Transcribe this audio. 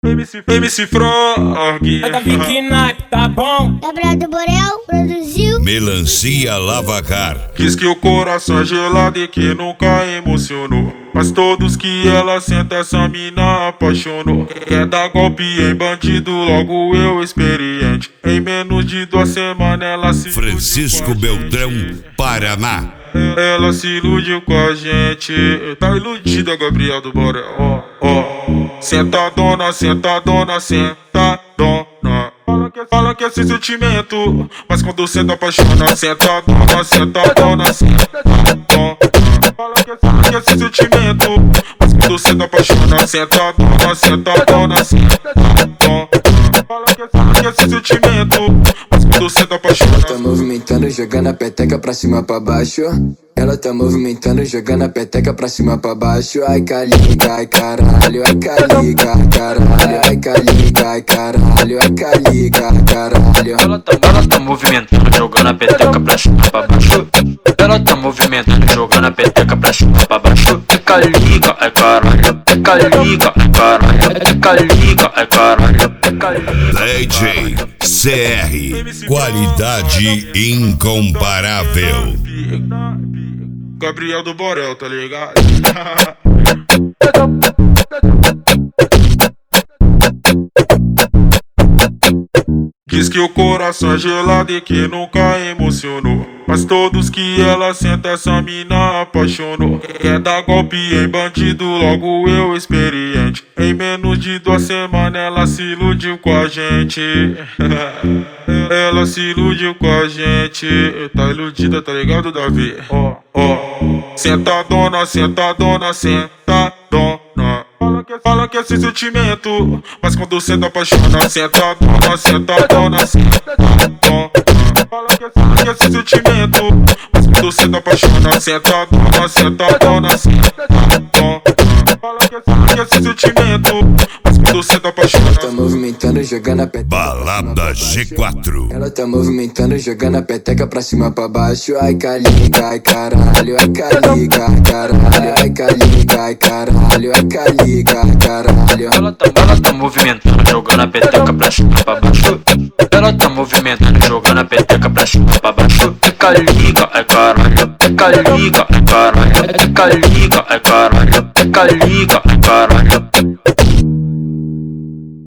MC Frog. Da Vicky Nike, tá bom? Gabriel do Borel produziu. Melancia Lavacar. Diz que o coração é gelado e que nunca emocionou, mas todos que ela senta essa mina apaixonou. Quer dar golpe em bandido, logo eu experiente. Em menos de 2 semanas ela se Francisco Beltrão, Paraná. Ela se iludiu com a gente. Tá iludida, Gabriel do Borel. Sentadona, sentadona, sentadona. Fala que é sem sentimento, mas quando senta apaixona. Sentadona, sentadona, sentadona. Fala que é sem sentimento, mas quando senta apaixona. Sentadona, sentadona, sentadona. Fala que é sem sentimento, mas quando senta apaixona. Tá movimentando, jogando a peteca pra cima pra baixo. Ela tá movimentando, jogando a peteca pra cima pra baixo. Ai caliga, ai caralho, ai caliga, ai caralho, ai caliga, ai caralho, ai caliga, ai caralho. Ela tá movimentando, jogando a peteca pra cima pra baixo. Ela tá movimentando, jogando a peteca pra cima pra baixo. Ai caliga, ai caralho, ai caliga, ai caralho, ai caliga, ai caralho, ai caliga. DJ CR, qualidade incomparável. Gabriel do Borel, tá ligado? Diz que o coração é gelado e que nunca emocionou, mas todos que ela senta essa mina apaixonou. Quer dar golpe em bandido, logo eu experiente. Em menos de 2 semanas ela se iludiu com a gente. Ela se iludiu com a gente. Tá iludida, tá ligado, Davi? Sentadona, sentadona, sentadona. Fala que é sem sentimento, mas quando senta apaixona. Sentadona, sentadona, sentadona. Fala que é sem sentimento, mas quando senta apaixona. Sentadona, sentadona, sentadona. Fala que é sem sentimento, mas quando senta apaixona. Tá movimentando, jogando a peteca. Balada G4. Ela tá movimentando, jogando a peteca pra cima pra baixo. Ai caliga, ai caralho, ai caliga, ai caralho, ai caliga, ai caralho, ai caliga, ai caralho. Ela tá movimentando, jogando a peteca pra cima pra baixo. Ela tá movimentando, jogando a peteca pra cima pra baixo. Ai caliga, ai caralho, ai caliga, ai caralho, ai caliga, ai caralho, ai caliga, ai caralho.